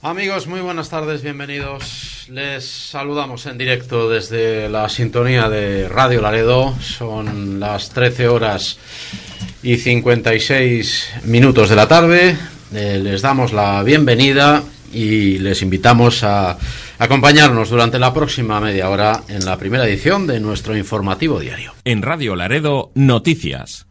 Amigos, muy buenas tardes, bienvenidos. Les saludamos en directo desde la sintonía de Radio Laredo. Son las 13 horas y 56 minutos de la tarde. Les damos la bienvenida y les invitamos a acompañarnos durante la próxima media hora en la primera edición de nuestro informativo diario. En Radio Laredo, noticias.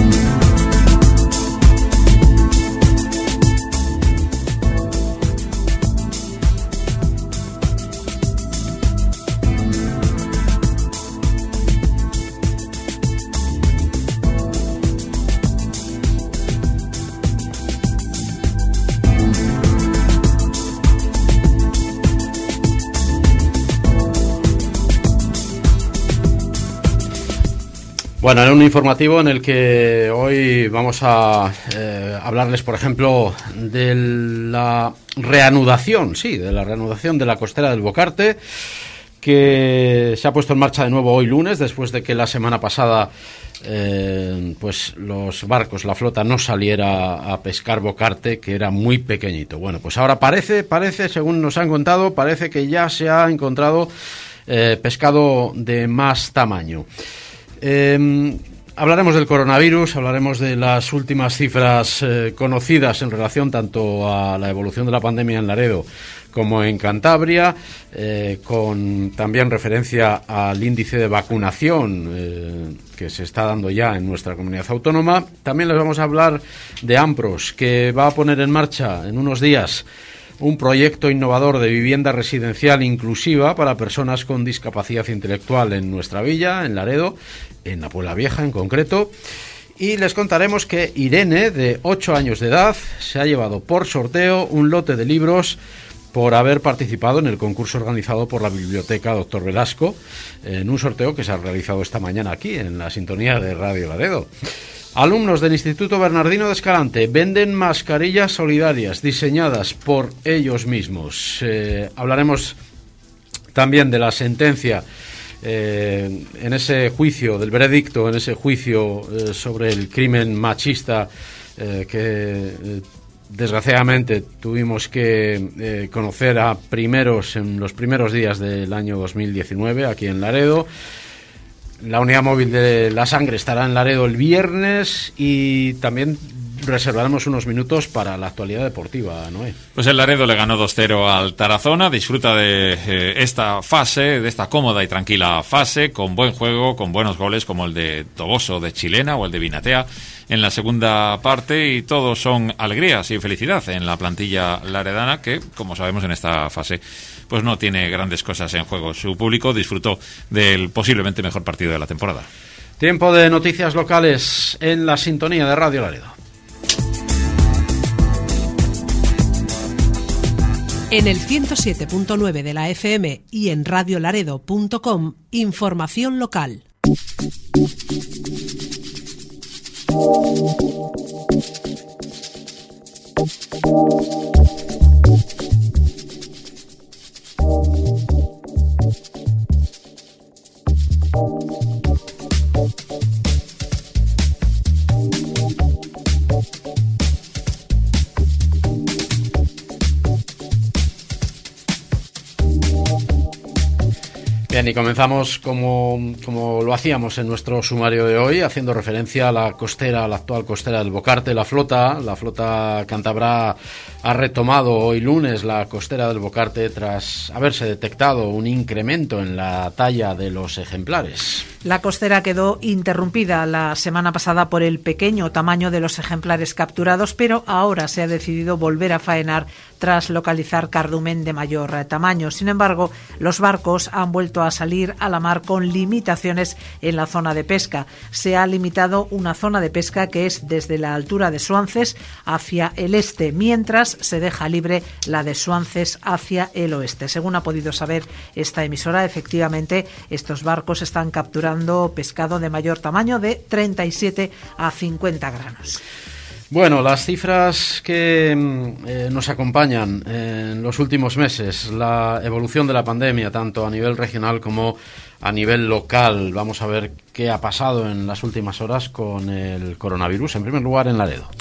Bueno, en un informativo en el que hoy vamos a hablarles, por ejemplo, de la reanudación, de la costera del Bocarte, que se ha puesto en marcha de nuevo hoy lunes, después de que la semana pasada pues los barcos, la flota no saliera a pescar bocarte, que era muy pequeñito. Bueno, pues ahora parece, según nos han contado, parece que ya se ha encontrado pescado de más tamaño. Hablaremos del coronavirus, hablaremos de las últimas cifras conocidas en relación tanto a la evolución de la pandemia en Laredo como en Cantabria, con también referencia al índice de vacunación que se está dando ya en nuestra comunidad autónoma. También les vamos a hablar de Ampros, que va a poner en marcha en unos días un proyecto innovador de vivienda residencial inclusiva para personas con discapacidad intelectual en nuestra villa, en Laredo, en la Puebla Vieja en concreto. Y les contaremos que Irene, de 8 años de edad, se ha llevado por sorteo un lote de libros por haber participado en el concurso organizado por la Biblioteca Dr. Velasco, en un sorteo que se ha realizado esta mañana aquí, en la sintonía de Radio Laredo. Alumnos del Instituto Bernardino de Escalante venden mascarillas solidarias diseñadas por ellos mismos. Hablaremos también de la sentencia en ese juicio, del veredicto en ese juicio sobre el crimen machista que desgraciadamente tuvimos que conocer en los primeros días del año 2019 aquí en Laredo. La unidad móvil de la sangre estará en Laredo el viernes y también reservaremos unos minutos para la actualidad deportiva, Noé. Pues el Laredo le ganó 2-0 al Tarazona, disfruta de esta fase, de esta cómoda y tranquila fase, con buen juego, con buenos goles como el de Toboso de Chilena o el de Binatea en la segunda parte, y todos son alegrías y felicidad en la plantilla laredana, que, como sabemos, en esta fase pues no tiene grandes cosas en juego. Su público disfrutó del posiblemente mejor partido de la temporada. Tiempo de noticias locales en la sintonía de Radio Laredo. En el 107.9 de la FM y en radiolaredo.com, información local. Bien, y comenzamos como lo hacíamos en nuestro sumario de hoy, haciendo referencia a la actual costera del Bocarte. La flota cántabra ha retomado hoy lunes la costera del Bocarte tras haberse detectado un incremento en la talla de los ejemplares. La costera quedó interrumpida la semana pasada por el pequeño tamaño de los ejemplares capturados, pero ahora se ha decidido volver a faenar tras localizar cardumen de mayor tamaño. Sin embargo, los barcos han vuelto a salir a la mar con limitaciones en la zona de pesca. Se ha limitado una zona de pesca que es desde la altura de Suances hacia el este, mientras se deja libre la de Suances hacia el oeste. Según ha podido saber esta emisora, efectivamente estos barcos están capturando pescado de mayor tamaño, de 37 a 50 granos. Bueno, las cifras que nos acompañan en los últimos meses, la evolución de la pandemia, tanto a nivel regional como a nivel local. Vamos a ver qué ha pasado en las últimas horas con el coronavirus, en primer lugar en Laredo.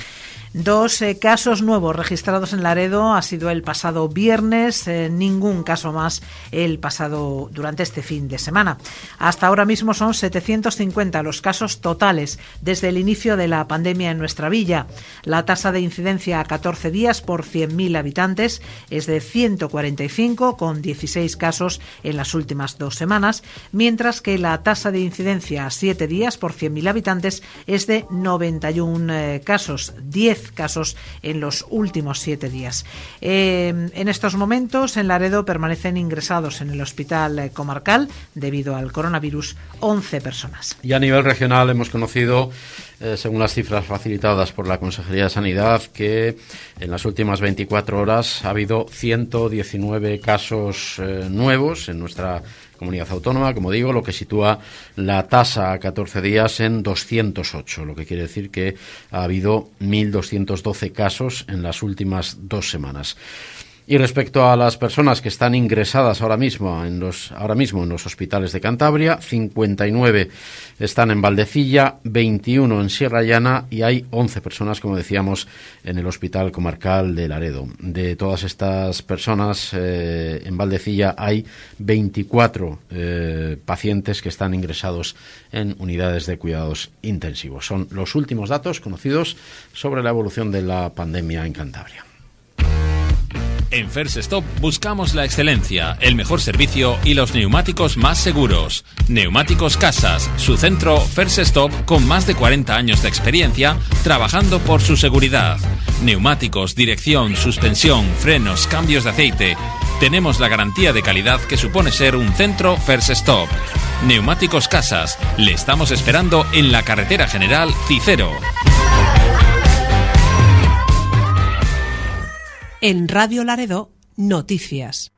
2 casos nuevos registrados en Laredo ha sido el pasado viernes, ningún caso más durante este fin de semana. Hasta ahora mismo son 750 los casos totales desde el inicio de la pandemia en nuestra villa. La tasa de incidencia a 14 días por 100.000 habitantes es de 145, con 16 casos en las últimas 2 semanas, mientras que la tasa de incidencia a 7 días por 100.000 habitantes es de 91 casos, 10 casos en los últimos 7 días. En estos momentos en Laredo permanecen ingresados en el hospital comarcal debido al coronavirus 11 personas. Y a nivel regional hemos conocido, según las cifras facilitadas por la Consejería de Sanidad, que en las últimas 24 horas ha habido 119 casos nuevos en nuestra comunidad autónoma, como digo, lo que sitúa la tasa a 14 días en 208, lo que quiere decir que ha habido 1.212 casos en las últimas 2 semanas. Y respecto a las personas que están ingresadas ahora mismo en los hospitales de Cantabria, 59 están en Valdecilla, 21 en Sierra Llana y hay 11 personas, como decíamos, en el Hospital Comarcal de Laredo. De todas estas personas, en Valdecilla hay 24 pacientes que están ingresados en unidades de cuidados intensivos. Son los últimos datos conocidos sobre la evolución de la pandemia en Cantabria. En First Stop buscamos la excelencia, el mejor servicio y los neumáticos más seguros. Neumáticos Casas, su centro First Stop con más de 40 años de experiencia trabajando por su seguridad. Neumáticos, dirección, suspensión, frenos, cambios de aceite. Tenemos la garantía de calidad que supone ser un centro First Stop. Neumáticos Casas, le estamos esperando en la carretera general Cicero. En Radio Laredo, noticias.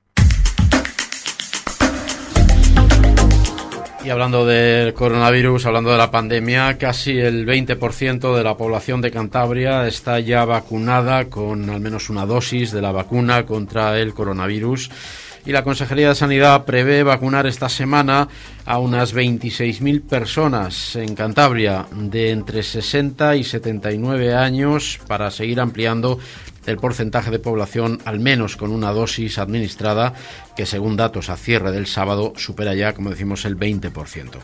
Y hablando del coronavirus, hablando de la pandemia, casi el 20% de la población de Cantabria está ya vacunada con al menos una dosis de la vacuna contra el coronavirus. Y la Consejería de Sanidad prevé vacunar esta semana a unas 26.000 personas en Cantabria de entre 60 y 79 años para seguir ampliando el porcentaje de población al menos con una dosis administrada que, según datos a cierre del sábado, supera ya, como decimos, el 20%.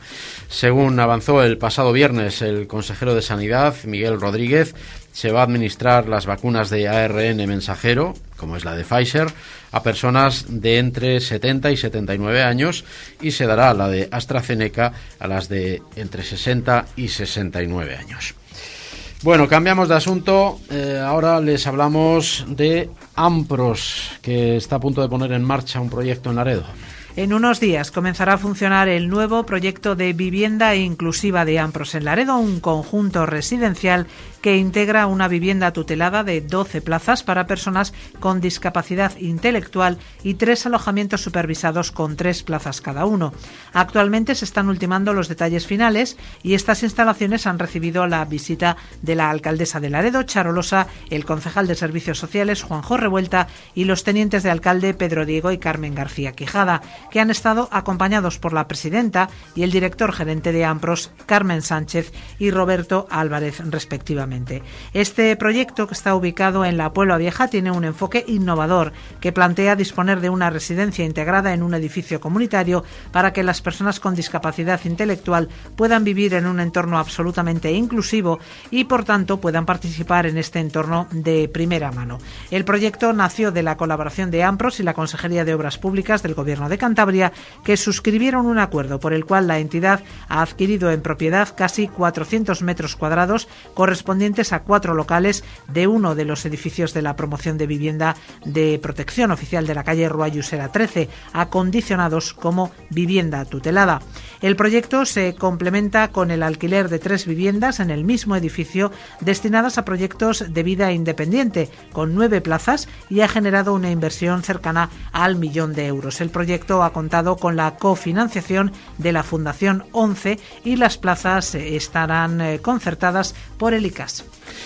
Según avanzó el pasado viernes el consejero de Sanidad, Miguel Rodríguez, se va a administrar las vacunas de ARN mensajero, como es la de Pfizer, a personas de entre 70 y 79 años y se dará la de AstraZeneca a las de entre 60 y 69 años. Bueno, cambiamos de asunto. Ahora les hablamos de Ampros, que está a punto de poner en marcha un proyecto en Laredo. En unos días comenzará a funcionar el nuevo proyecto de vivienda inclusiva de Ampros en Laredo, un conjunto residencial que integra una vivienda tutelada de 12 plazas para personas con discapacidad intelectual y 3 alojamientos supervisados con 3 plazas cada uno. Actualmente se están ultimando los detalles finales y estas instalaciones han recibido la visita de la alcaldesa de Laredo, Charo Losa, el concejal de Servicios Sociales, Juanjo Revuelta, y los tenientes de alcalde, Pedro Diego y Carmen García Quijada, que han estado acompañados por la presidenta y el director gerente de Ampros, Carmen Sánchez y Roberto Álvarez, respectivamente. Este proyecto, que está ubicado en la Puebla Vieja, tiene un enfoque innovador que plantea disponer de una residencia integrada en un edificio comunitario para que las personas con discapacidad intelectual puedan vivir en un entorno absolutamente inclusivo y, por tanto, puedan participar en este entorno de primera mano. El proyecto nació de la colaboración de Ampros y la Consejería de Obras Públicas del Gobierno de Cantabria, que suscribieron un acuerdo por el cual la entidad ha adquirido en propiedad casi 400 metros cuadrados correspondientes a 4 locales de uno de los edificios de la promoción de vivienda de protección oficial de la calle Rua Llusera 13, acondicionados como vivienda tutelada. El proyecto se complementa con el alquiler de 3 viviendas en el mismo edificio destinadas a proyectos de vida independiente, con 9 plazas, y ha generado una inversión cercana al 1.000.000 euros. El proyecto ha contado con la cofinanciación de la Fundación 11 y las plazas estarán concertadas por el ICAS.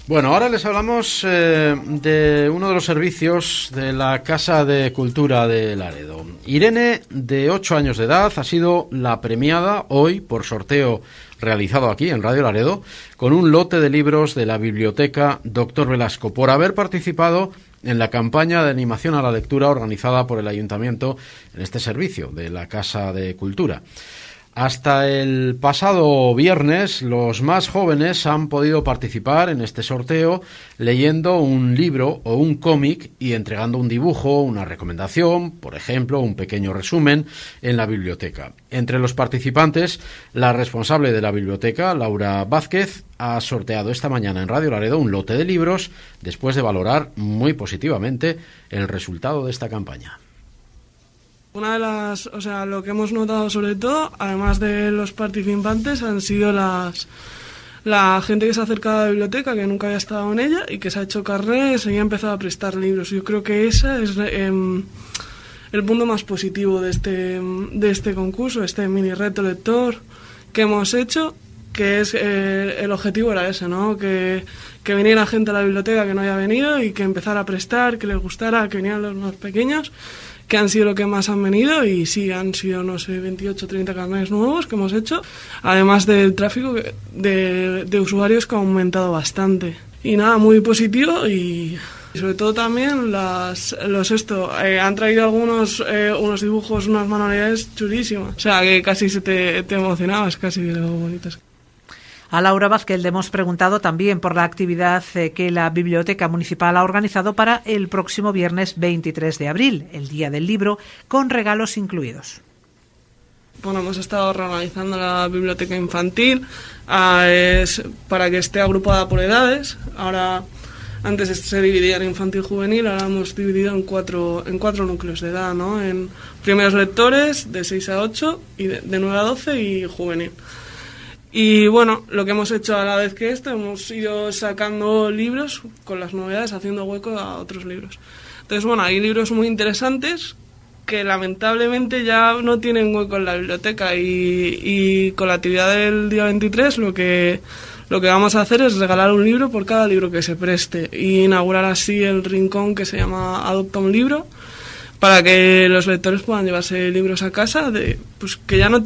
Bueno, ahora les hablamos de uno de los servicios de la Casa de Cultura de Laredo. Irene, de 8 años de edad, ha sido la premiada hoy por sorteo realizado aquí en Radio Laredo con un lote de libros de la biblioteca Dr. Velasco por haber participado en la campaña de animación a la lectura organizada por el Ayuntamiento en este servicio de la Casa de Cultura. Hasta el pasado viernes, los más jóvenes han podido participar en este sorteo leyendo un libro o un cómic y entregando un dibujo, una recomendación, por ejemplo, un pequeño resumen en la biblioteca. Entre los participantes, la responsable de la biblioteca, Laura Vázquez, ha sorteado esta mañana en Radio Laredo un lote de libros después de valorar muy positivamente el resultado de esta campaña. Una de las, lo que hemos notado sobre todo, además de los participantes, han sido la gente que se ha acercado a la biblioteca, que nunca había estado en ella y que se ha hecho carnet y ha empezado a prestar libros. Yo creo que ese es el punto más positivo de este concurso, este mini reto lector que hemos hecho, que es el objetivo era ese, ¿no? Que viniera gente a la biblioteca que no haya venido y que empezara a prestar, que les gustara, que vinieran los más pequeños, que han sido lo que más han venido, y sí, han sido, 28 o 30 carnets nuevos que hemos hecho, además del tráfico de usuarios que ha aumentado bastante. Y nada, muy positivo, y sobre todo también han traído algunos unos dibujos, unas manualidades chulísimas, o sea, que casi te emocionabas casi de lo bonitas. A Laura Vázquez le hemos preguntado también por la actividad que la Biblioteca Municipal ha organizado para el próximo viernes 23 de abril, el Día del Libro, con regalos incluidos. Bueno, hemos estado reorganizando la biblioteca infantil para que esté agrupada por edades. Ahora, antes se dividía en infantil y juvenil, ahora hemos dividido en cuatro núcleos de edad, ¿no? En primeros lectores, de 6 a 8, y de 9 a 12, y juvenil. Y bueno, lo que hemos hecho a la vez que hemos ido sacando libros con las novedades, haciendo hueco a otros libros. Entonces, bueno, hay libros muy interesantes que lamentablemente ya no tienen hueco en la biblioteca, y con la actividad del día 23 lo que vamos a hacer es regalar un libro por cada libro que se preste, e inaugurar así el rincón que se llama Adopta un libro, para que los lectores puedan llevarse libros a casa pues que ya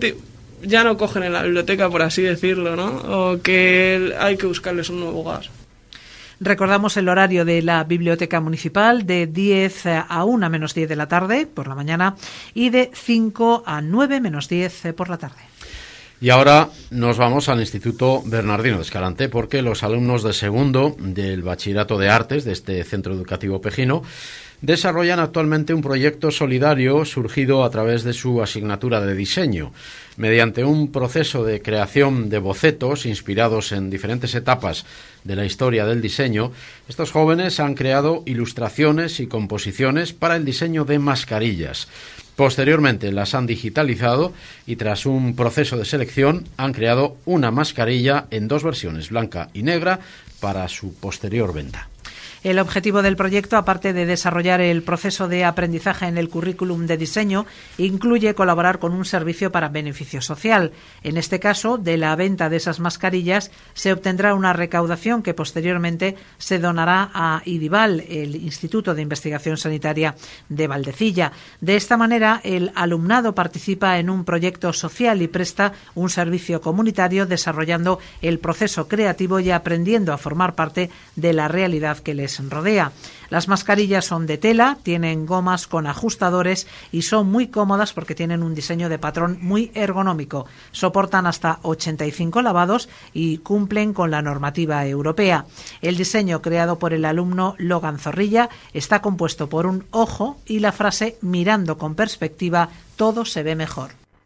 no cogen en la biblioteca, por así decirlo, ¿no? O que hay que buscarles un nuevo hogar. Recordamos el horario de la Biblioteca Municipal, de 10 a 1 menos 10 de la tarde por la mañana, y de 5 a 9 menos 10 por la tarde. Y ahora nos vamos al Instituto Bernardino de Escalante, porque los alumnos de segundo del Bachillerato de Artes de este centro educativo pejino desarrollan actualmente un proyecto solidario surgido a través de su asignatura de diseño. Mediante un proceso de creación de bocetos inspirados en diferentes etapas de la historia del diseño, estos jóvenes han creado ilustraciones y composiciones para el diseño de mascarillas. Posteriormente las han digitalizado y, tras un proceso de selección, han creado una mascarilla en 2 versiones, blanca y negra, para su posterior venta. El objetivo del proyecto, aparte de desarrollar el proceso de aprendizaje en el currículum de diseño, incluye colaborar con un servicio para beneficio social. En este caso, de la venta de esas mascarillas se obtendrá una recaudación que posteriormente se donará a IDIVAL, el Instituto de Investigación Sanitaria de Valdecilla. De esta manera, el alumnado participa en un proyecto social y presta un servicio comunitario, desarrollando el proceso creativo y aprendiendo a formar parte de la realidad que les rodea. Las mascarillas son de tela, tienen gomas con ajustadores y son muy cómodas porque tienen un diseño de patrón muy ergonómico. Soportan hasta 85 lavados y cumplen con la normativa europea. El diseño, creado por el alumno Logan Zorrilla, está compuesto por un ojo y la frase "mirando con perspectiva, todo se ve mejor".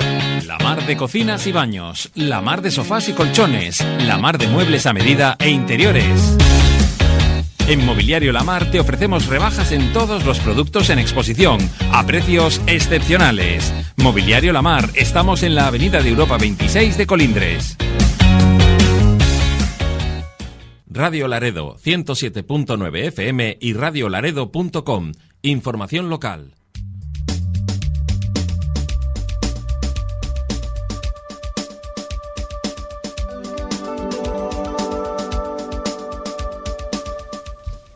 La Mar de cocinas y baños, la Mar de sofás y colchones, la Mar de muebles a medida e interiores. En Mobiliario La Mar te ofrecemos rebajas en todos los productos en exposición, a precios excepcionales. Mobiliario La Mar, estamos en la Avenida de Europa 26 de Colindres. Radio Laredo, 107.9 FM y radiolaredo.com. Información local.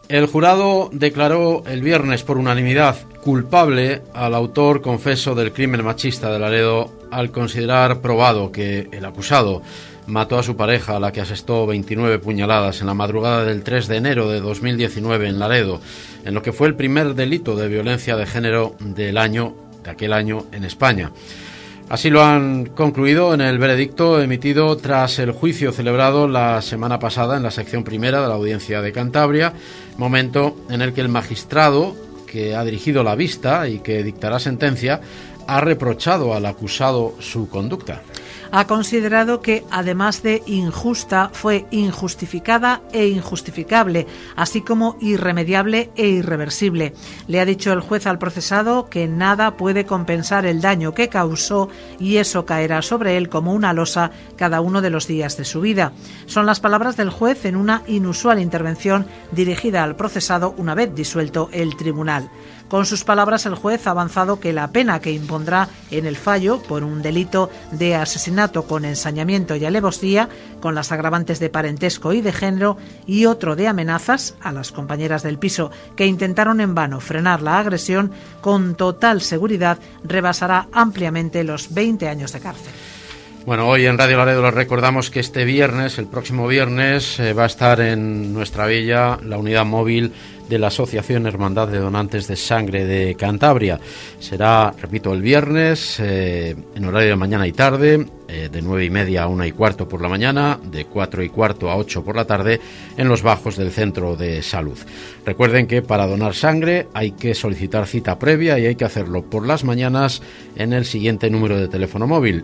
El jurado declaró el viernes por unanimidad culpable al autor confeso del crimen machista de Laredo al considerar probado que el acusado mató a su pareja, a la que asestó 29 puñaladas en la madrugada del 3 de enero de 2019 en Laredo, en lo que fue el primer delito de violencia de género de aquel año en España. Así lo han concluido en el veredicto emitido tras el juicio celebrado la semana pasada en la sección primera de la Audiencia de Cantabria, momento en el que el magistrado que ha dirigido la vista y que dictará sentencia ha reprochado al acusado su conducta. Ha considerado que, además de injusta, fue injustificada e injustificable, así como irremediable e irreversible. Le ha dicho el juez al procesado que nada puede compensar el daño que causó y eso caerá sobre él como una losa cada uno de los días de su vida. Son las palabras del juez en una inusual intervención dirigida al procesado una vez disuelto el tribunal. Con sus palabras, el juez ha avanzado que la pena que impondrá en el fallo por un delito de asesinato con ensañamiento y alevosía, con las agravantes de parentesco y de género, y otro de amenazas a las compañeras del piso que intentaron en vano frenar la agresión, con total seguridad rebasará ampliamente los 20 años de cárcel. Bueno, hoy en Radio Laredo les recordamos que el próximo viernes, va a estar en nuestra villa la unidad móvil de la Asociación Hermandad de Donantes de Sangre de Cantabria. Será, repito, el viernes, en horario de mañana y tarde, de 9:30 a 1:15 por la mañana, de 4:15 a 8 por la tarde, en los bajos del Centro de Salud. Recuerden que para donar sangre hay que solicitar cita previa y hay que hacerlo por las mañanas en el siguiente número de teléfono móvil: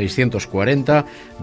640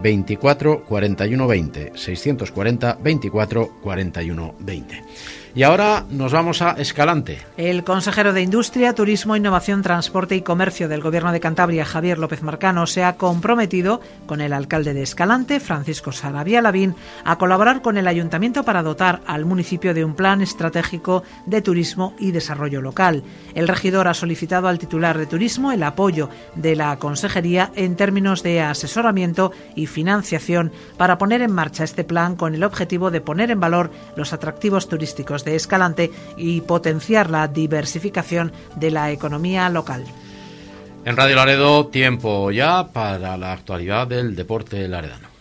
24 41 20, 640 24 41 20. Y ahora nos vamos a Escalante. El consejero de Industria, Turismo, Innovación, Transporte y Comercio del Gobierno de Cantabria, Javier López Marcano, se ha comprometido con el alcalde de Escalante, Francisco Sarabia Lavín, a colaborar con el ayuntamiento para dotar al municipio de un plan estratégico de turismo y desarrollo local. El regidor ha solicitado al titular de Turismo el apoyo de la consejería en términos de asesoramiento y financiación para poner en marcha este plan con el objetivo de poner en valor los atractivos turísticos de Escalante y potenciar la diversificación de la economía local. En Radio Laredo, tiempo ya para la actualidad del deporte laredano.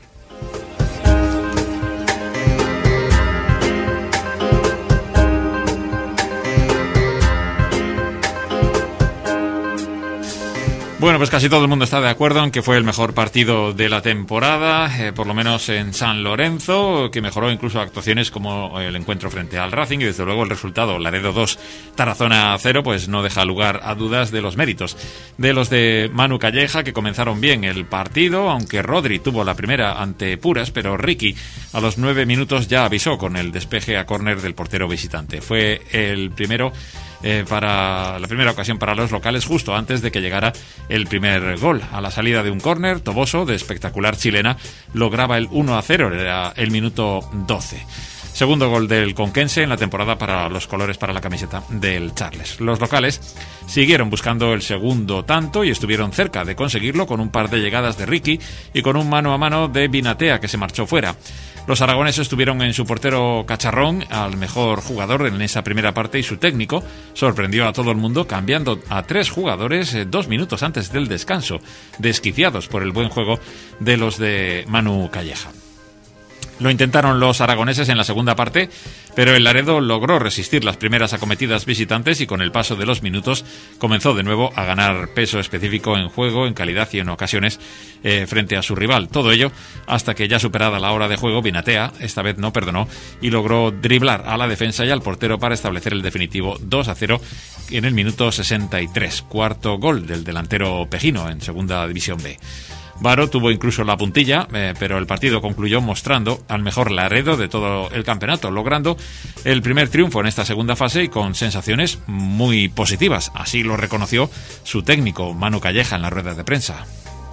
Bueno, pues casi todo el mundo está de acuerdo en que fue el mejor partido de la temporada, por lo menos en San Lorenzo, que mejoró incluso actuaciones como el encuentro frente al Racing, y desde luego el resultado, Laredo 2, Tarazona 0, pues no deja lugar a dudas de los méritos de los de Manu Calleja, que comenzaron bien el partido, aunque Rodri tuvo la primera ante Puras, pero Ricky a los 9 minutos ya avisó con el despeje a córner del portero visitante. Fue el primero para la primera ocasión para los locales justo antes de que llegara el primer gol. A la salida de un córner, Toboso, de espectacular chilena, lograba el 1-0, era el minuto 12. Segundo gol del conquense en la temporada para los colores para la camiseta del Charles. Los locales siguieron buscando el segundo tanto y estuvieron cerca de conseguirlo con un par de llegadas de Ricky y con un mano a mano de Binatea, que se marchó fuera. Los aragoneses tuvieron en su portero Cacharrón al mejor jugador en esa primera parte, y su técnico sorprendió a todo el mundo cambiando a 3 jugadores 2 minutos antes del descanso, desquiciados por el buen juego de los de Manu Calleja. Lo intentaron los aragoneses en la segunda parte, pero el Laredo logró resistir las primeras acometidas visitantes y con el paso de los minutos comenzó de nuevo a ganar peso específico en juego, en calidad y en ocasiones frente a su rival. Todo ello hasta que, ya superada la hora de juego, Binatea esta vez no perdonó y logró driblar a la defensa y al portero para establecer el definitivo 2-0 en el minuto 63. Cuarto gol del delantero pejino en Segunda División B. Varo tuvo incluso la puntilla, pero el partido concluyó mostrando al mejor Laredo de todo el campeonato, logrando el primer triunfo en esta segunda fase y con sensaciones muy positivas. Así lo reconoció su técnico, Manu Calleja, en la rueda de prensa.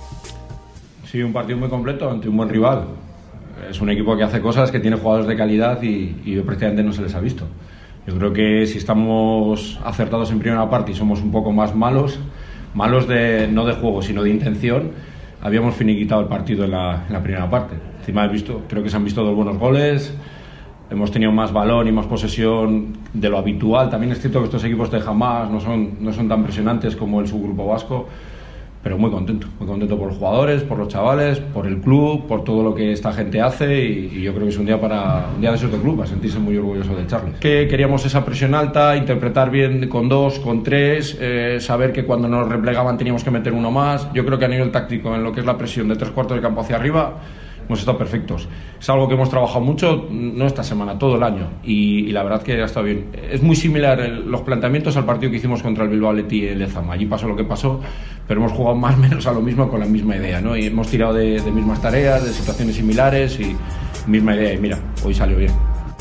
Sí, un partido muy completo ante un buen rival. Es un equipo que hace cosas, que tiene jugadores de calidad y prácticamente no se les ha visto. Yo creo que si estamos acertados en primera parte y somos un poco más malos no de juego, sino de intención, habíamos finiquitado el partido en la primera parte. Encima creo que se han visto 2 buenos goles, hemos tenido más balón y más posesión de lo habitual. También es cierto que estos equipos te dejan más, no son tan presionantes como el subgrupo vasco, pero muy contento por los jugadores, por los chavales, por el club, por todo lo que esta gente hace, y yo creo que es un día de esos de club, a sentirse muy orgulloso del Charles. Que queríamos esa presión alta, interpretar bien con 2, con 3, saber que cuando nos replegaban teníamos que meter uno más. Yo creo que a nivel táctico, en lo que es la presión de 3/4 de campo hacia arriba, hemos estado perfectos. Es algo que hemos trabajado mucho, no esta semana, todo el año, y la verdad que ha estado bien. Es muy similar los planteamientos al partido que hicimos contra el Bilbao Athletic y el Lezama. Allí pasó lo que pasó, pero hemos jugado más o menos a lo mismo, con la misma idea, ¿no? Y hemos tirado de mismas tareas, de situaciones similares y misma idea, y mira, hoy salió bien.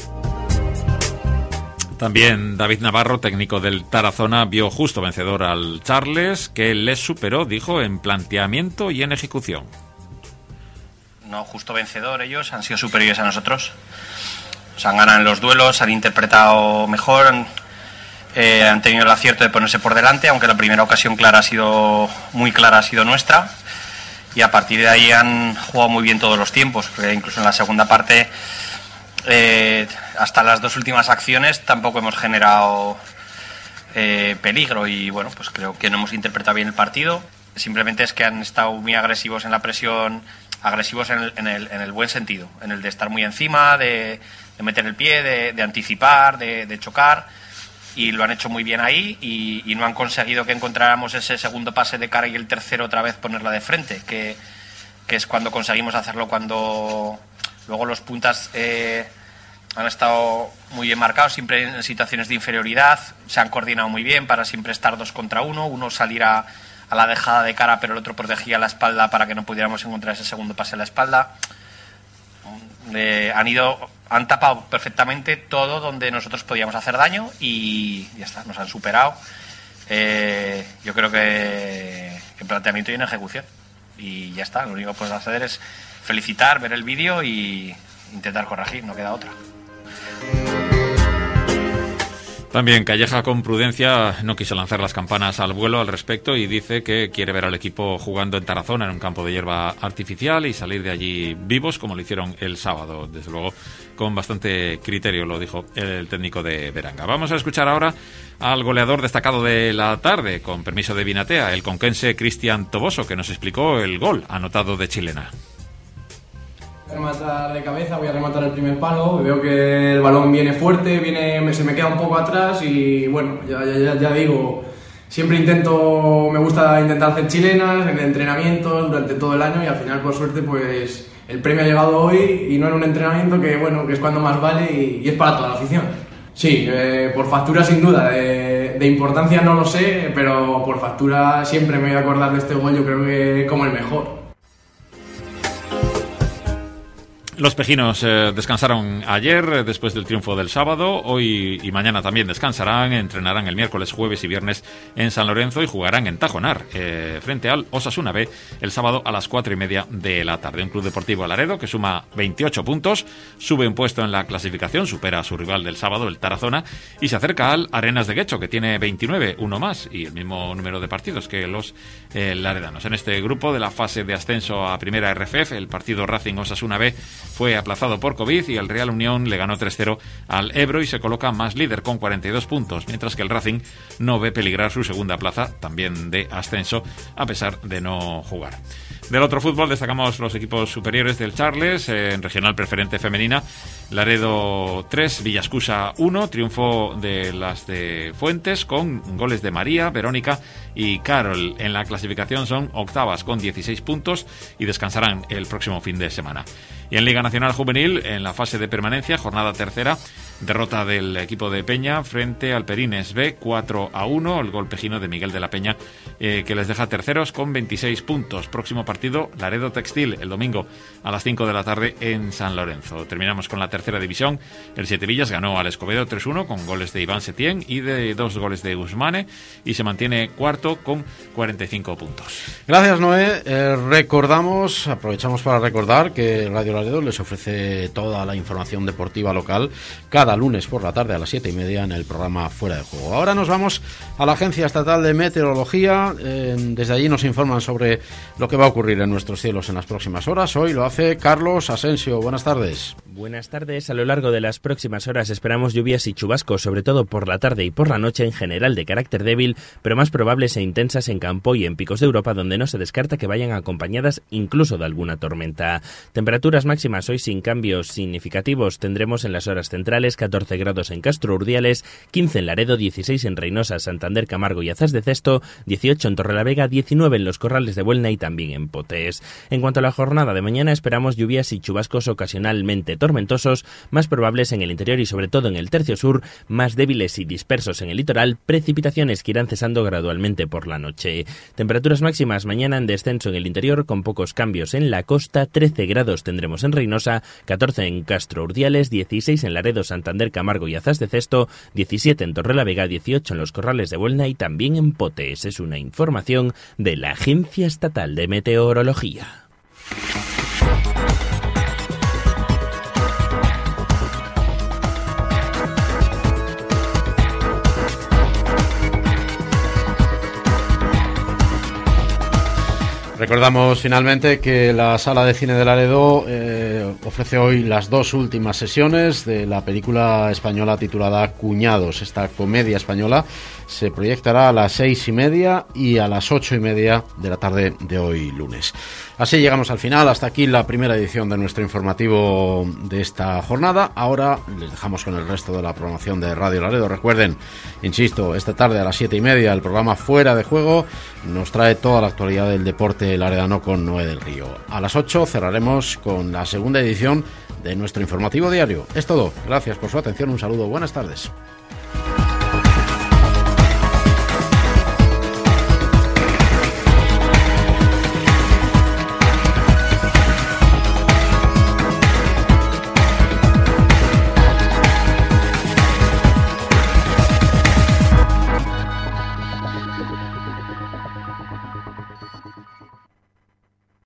También David Navarro, técnico del Tarazona, vio justo vencedor al Charles, que les superó, dijo, en planteamiento y en ejecución. No justo vencedor, ellos han sido superiores a nosotros. Se han ganado en los duelos, han interpretado mejor, han tenido el acierto de ponerse por delante, aunque la primera ocasión muy clara ha sido nuestra, y a partir de ahí han jugado muy bien todos los tiempos, porque incluso en la segunda parte, hasta las 2 últimas acciones, tampoco hemos generado peligro, y bueno, pues creo que no hemos interpretado bien el partido. Simplemente es que han estado muy agresivos en la presión, agresivos en el buen sentido, en el de estar muy encima, de meter el pie, de anticipar, de chocar, y lo han hecho muy bien ahí, y no han conseguido que encontráramos ese segundo pase de cara y el tercero otra vez ponerla de frente, que es cuando conseguimos hacerlo, cuando luego los puntas han estado muy bien marcados, siempre en situaciones de inferioridad, se han coordinado muy bien para siempre estar 2 contra 1, uno salir a la dejada de cara, pero el otro protegía la espalda para que no pudiéramos encontrar ese segundo pase a la espalda. Han tapado perfectamente todo donde nosotros podíamos hacer daño, y ya está, nos han superado. Yo creo que en planteamiento y en ejecución, y ya está. Lo único que puedes hacer es felicitar, ver el vídeo y intentar corregir, no queda otra. También Calleja, con prudencia, no quiso lanzar las campanas al vuelo al respecto, y dice que quiere ver al equipo jugando en Tarazona, en un campo de hierba artificial, y salir de allí vivos como lo hicieron el sábado. Desde luego, con bastante criterio, lo dijo el técnico de Beranga. Vamos a escuchar ahora al goleador destacado de la tarde, con permiso de Vinatea, el conquense Cristian Toboso, que nos explicó el gol anotado de Chilena. Voy a rematar de cabeza, voy a rematar el primer palo, veo que el balón viene fuerte, se me queda un poco atrás, y bueno, ya digo, siempre me gusta intentar hacer chilenas en entrenamientos durante todo el año, y al final, por suerte, pues el premio ha llegado hoy, y no en un entrenamiento que es cuando más vale, y es para toda la afición. Sí, por factura sin duda, de importancia no lo sé, pero por factura siempre me voy a acordar de este gol, yo creo que como el mejor. Los pejinos descansaron ayer después del triunfo del sábado. Hoy y mañana también descansarán. Entrenarán el miércoles, jueves y viernes en San Lorenzo, y jugarán en Tajonar frente al Osasuna B el sábado a las 4:30 de la tarde. Un Club Deportivo Laredo que suma 28 puntos, sube un puesto en la clasificación, supera a su rival del sábado, el Tarazona, y se acerca al Arenas de Guecho, que tiene 29, uno más, y el mismo número de partidos que los laredanos. En este grupo de la fase de ascenso a Primera RFF, el partido Racing Osasuna B fue aplazado por COVID, y el Real Unión le ganó 3-0 al Ebro y se coloca más líder con 42 puntos, mientras que el Racing no ve peligrar su segunda plaza, también de ascenso, a pesar de no jugar. Del otro fútbol destacamos los equipos superiores del Charles. En regional preferente femenina, Laredo 3, Villascusa 1, triunfo de las de Fuentes con goles de María, Verónica y Carol. En la clasificación son octavas con 16 puntos y descansarán el próximo fin de semana. Y en Liga Nacional Juvenil, en la fase de permanencia, jornada tercera, derrota del equipo de Peña frente al Perines B, 4-1, el gol pejino de Miguel de la Peña, que les deja terceros con 26 puntos. Próximo partido, Laredo Textil, el domingo a las 5 de la tarde en San Lorenzo. Terminamos con la tercera división. El Siete Villas ganó al Escobedo 3-1 con goles de Iván Setién y de 2 goles de Guzmane, y se mantiene cuarto con 45 puntos. Gracias, Noé. Aprovechamos para recordar que Radio Laredo les ofrece toda la información deportiva local cada cada lunes por la tarde a las 7:30 en el programa Fuera de Juego. Ahora nos vamos a la Agencia Estatal de Meteorología. Desde allí nos informan sobre lo que va a ocurrir en nuestros cielos en las próximas horas. Hoy lo hace Carlos Asensio. Buenas tardes. Buenas tardes. A lo largo de las próximas horas esperamos lluvias y chubascos, sobre todo por la tarde y por la noche, en general de carácter débil, pero más probables e intensas en Campo y en picos de Europa, donde no se descarta que vayan acompañadas incluso de alguna tormenta. Temperaturas máximas hoy sin cambios significativos. Tendremos en las horas centrales 14 grados en Castro Urdiales, 15 en Laredo, 16 en Reynosa, Santander, Camargo y Azás de Cesto, 18 en Torrelavega, 19 en Los Corrales de Buelna y también en Potes. En cuanto a la jornada de mañana, esperamos lluvias y chubascos ocasionalmente tormentosos, más probables en el interior y sobre todo en el tercio sur, más débiles y dispersos en el litoral, precipitaciones que irán cesando gradualmente por la noche. Temperaturas máximas mañana en descenso en el interior, con pocos cambios en la costa. 13 grados tendremos en Reynosa, 14 en Castro Urdiales, 16 en Laredo, Santander, Camargo y Azás de Cesto, 17 en Torrelavega, 18 en Los Corrales de Buelna y también en Potes. Es una información de la Agencia Estatal de Meteorología. Recordamos finalmente que la Sala de Cine de Laredo ofrece hoy las dos últimas sesiones de la película española titulada Cuñados. Esta comedia española se proyectará a las 6:30 y a las 8:30 de la tarde de hoy lunes. Así llegamos al final. Hasta aquí la primera edición de nuestro informativo de esta jornada. Ahora les dejamos con el resto de la programación de Radio Laredo. Recuerden, insisto, esta tarde a las 7:30 el programa Fuera de Juego nos trae toda la actualidad del deporte laredano con Noé del Río. A las 8 cerraremos con la segunda edición de nuestro informativo diario. Es todo. Gracias por su atención. Un saludo. Buenas tardes.